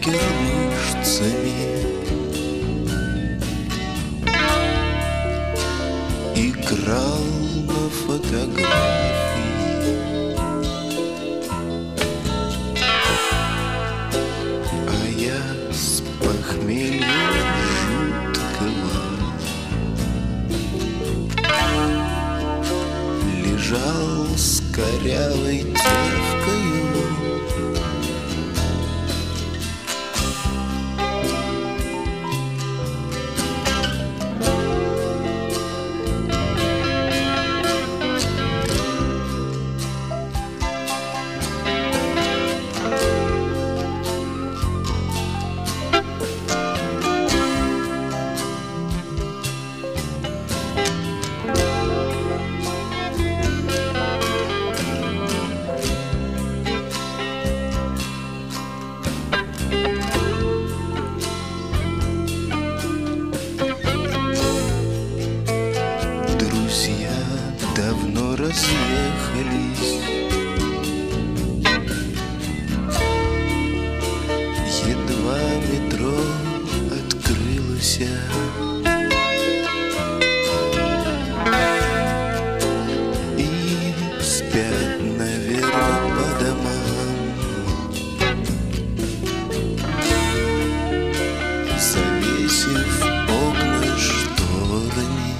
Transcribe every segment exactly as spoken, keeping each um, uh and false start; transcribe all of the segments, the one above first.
Сталкер мышцами играл на фотографии, а я с похмелья жуткого лежал с корявой девкою. Давно разъехались, едва метро открылось, и спят, наверное, по домам, завесив окна шторами.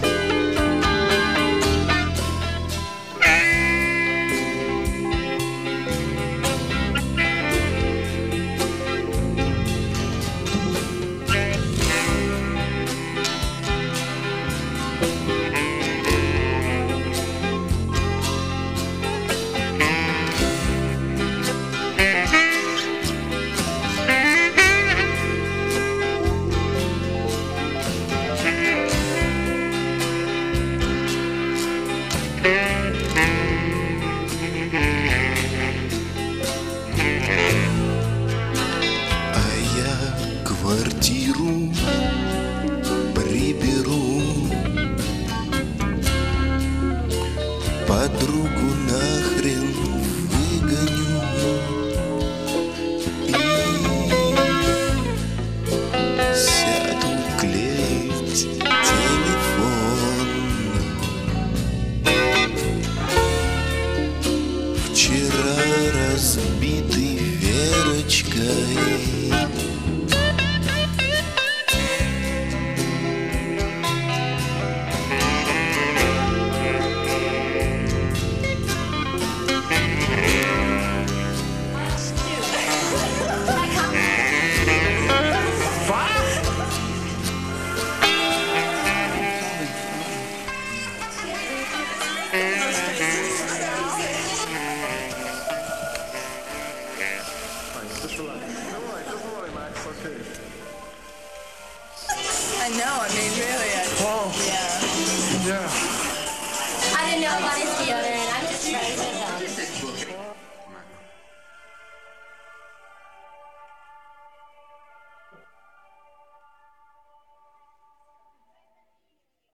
Квартиру приберу, подругу нахрен выгоню и сяду клеить телефон. Вчера разбитый Верочкой I know, I mean, really. I, Oh. yeah. Yeah. I didn't know about his theater.